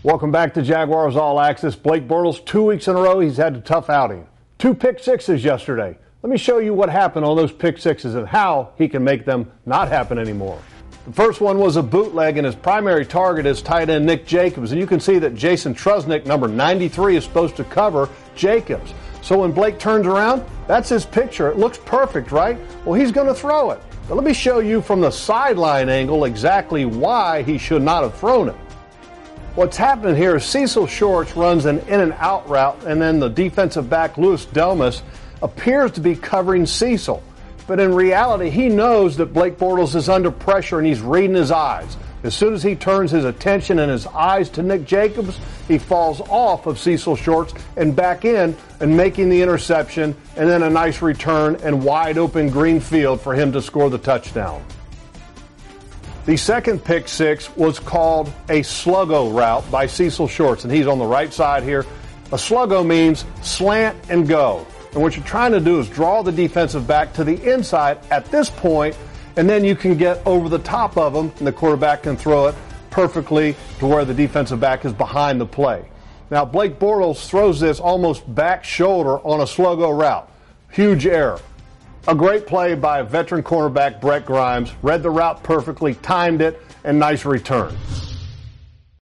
Welcome back to Jaguars All Access. Blake Bortles, 2 weeks in a row, he's had a tough outing. 2 pick sixes yesterday. Let me show you what happened on those pick sixes and how he can make them not happen anymore. The first one was a bootleg, and his primary target is tight end Nick Jacobs. And you can see that Jason Trusnick, number 93, is supposed to cover Jacobs. So when Blake turns around, that's his picture. It looks perfect, right? Well, he's going to throw it. But let me show you from the sideline angle exactly why he should not have thrown it. What's happening here is Cecil Shorts runs an in and out route, and then the defensive back, Louis Delmas, appears to be covering Cecil. But in reality, he knows that Blake Bortles is under pressure and he's reading his eyes. As soon as he turns his attention and his eyes to Nick Jacobs, he falls off of Cecil Shorts and back in and making the interception, and then a nice return and wide open green field for him to score the touchdown. The second pick six was called a sluggo route by Cecil Shorts, and he's on the right side here. A sluggo means slant and go. And what you're trying to do is draw the defensive back to the inside at this point, and then you can get over the top of him, and the quarterback can throw it perfectly to where the defensive back is behind the play. Now, Blake Bortles throws this almost back shoulder on a sluggo route. Huge error. A great play by veteran cornerback Brett Grimes, read the route perfectly, timed it, and nice return.